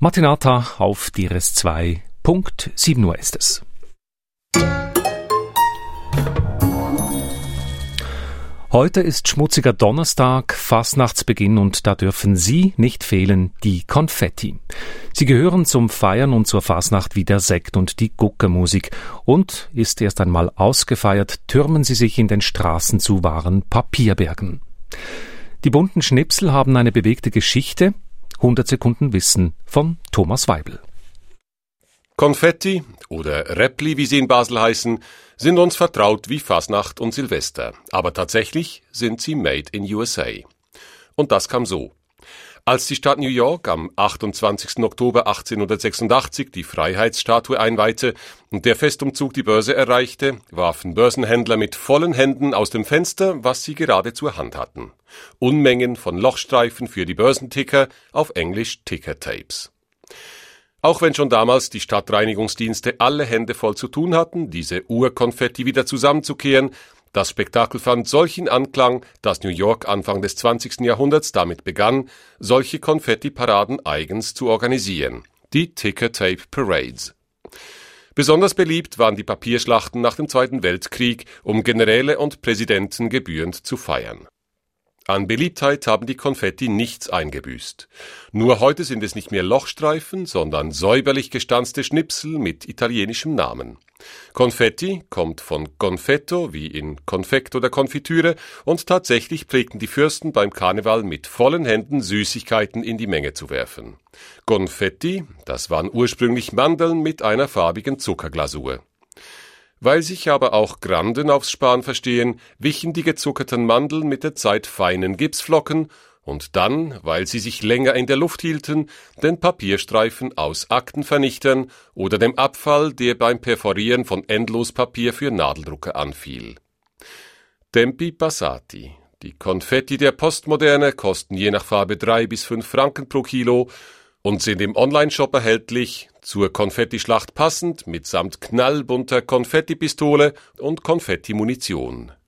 Matinata auf DRS2. Punkt 7 Uhr ist es. Heute ist schmutziger Donnerstag, Fasnachtsbeginn, und da dürfen Sie nicht fehlen, die Konfetti. Sie gehören zum Feiern und zur Fasnacht wie der Sekt und die Guckermusik. Und ist erst einmal ausgefeiert, türmen sie sich in den Straßen zu wahren Papierbergen. Die bunten Schnipsel haben eine bewegte Geschichte. 100 Sekunden Wissen von Thomas Weibel. Konfetti oder Räppli, wie sie in Basel heißen, sind uns vertraut wie Fasnacht und Silvester. Aber tatsächlich sind sie made in USA. Und das kam so. Als die Stadt New York am 28. Oktober 1886 die Freiheitsstatue einweihte und der Festumzug die Börse erreichte, warfen Börsenhändler mit vollen Händen aus dem Fenster, was sie gerade zur Hand hatten. Unmengen von Lochstreifen für die Börsenticker, auf Englisch Ticker-Tapes. Auch wenn schon damals die Stadtreinigungsdienste alle Hände voll zu tun hatten, diese Urkonfetti wieder zusammenzukehren, das Spektakel fand solchen Anklang, dass New York Anfang des 20. Jahrhunderts damit begann, solche Konfetti-Paraden eigens zu organisieren, die Ticker-Tape Parades. Besonders beliebt waren die Papierschlachten nach dem Zweiten Weltkrieg, um Generäle und Präsidenten gebührend zu feiern. An Beliebtheit haben die Konfetti nichts eingebüßt. Nur heute sind es nicht mehr Lochstreifen, sondern säuberlich gestanzte Schnipsel mit italienischem Namen. Konfetti kommt von Confetto, wie in Konfekt oder Konfitüre, und tatsächlich pflegten die Fürsten beim Karneval mit vollen Händen Süßigkeiten in die Menge zu werfen. Konfetti, das waren ursprünglich Mandeln mit einer farbigen Zuckerglasur. Weil sich aber auch Granden aufs Sparen verstehen, wichen die gezuckerten Mandeln mit der Zeit feinen Gipsflocken und dann, weil sie sich länger in der Luft hielten, den Papierstreifen aus Aktenvernichtern oder dem Abfall, der beim Perforieren von Endlospapier für Nadeldrucker anfiel. Tempi passati. Die Konfetti der Postmoderne kosten je nach Farbe 3 bis 5 Franken pro Kilo und sind im Onlineshop erhältlich, zur Konfettischlacht passend, mitsamt knallbunter Konfettipistole und Konfettimunition.